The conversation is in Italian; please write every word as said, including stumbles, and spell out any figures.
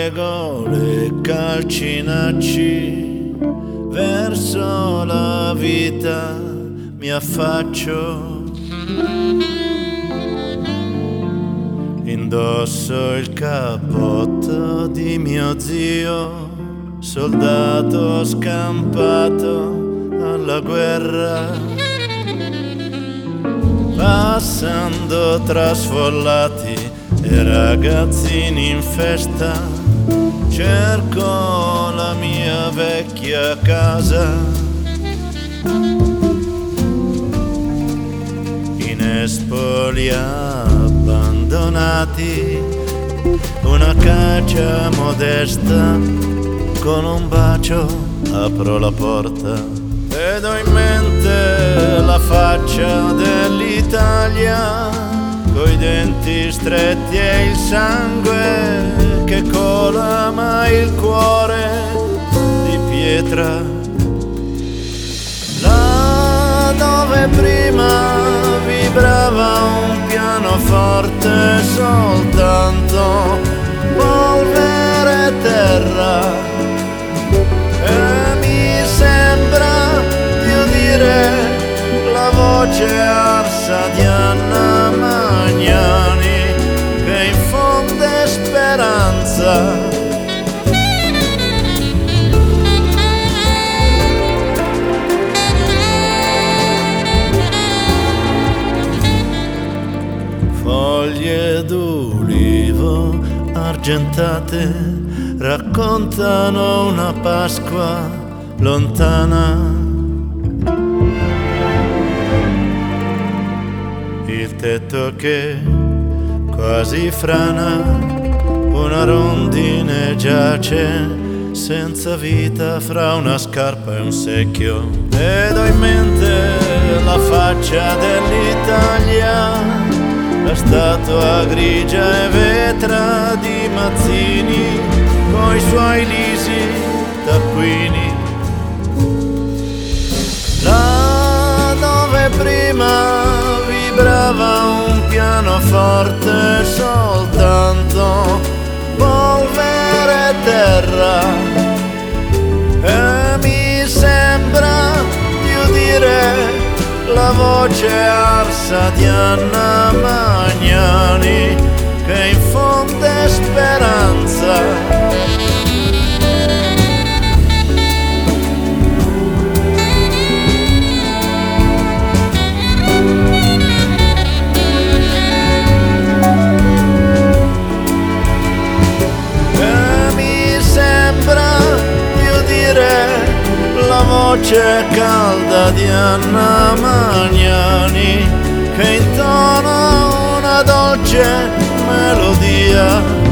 piego le calcinacci, verso la vita mi affaccio, indosso il cappotto di mio zio, soldato scampato alla guerra. Passando tra sfollati e ragazzini in festa, cerco la mia vecchia casa. In espoli abbandonati, una caccia modesta, con un bacio apro la porta. Vedo in mente la faccia dell'Italia, coi denti stretti e il sangue che cola, ma il cuore di pietra. Là dove prima vibrava un pianoforte, soltanto polvere e terra. E mi sembra di udire la voce arsa di Anna Magnani, che infonde speranza. Foglie d'ulivo argentate raccontano una Pasqua lontana. Il tetto che quasi frana, una rondine giace senza vita fra una scarpa e un secchio. Vedo in mente la faccia dell'Italia, la statua grigia e vetra di Mazzini, coi suoi lisi taccuini. Là dove prima vibrava un pianoforte, soltanto polvere e terra. E mi sembra di udire la voce arsa di Anna Magnani, che infonde speranza. La voce calda di Anna Magnani, che intona una dolce melodia.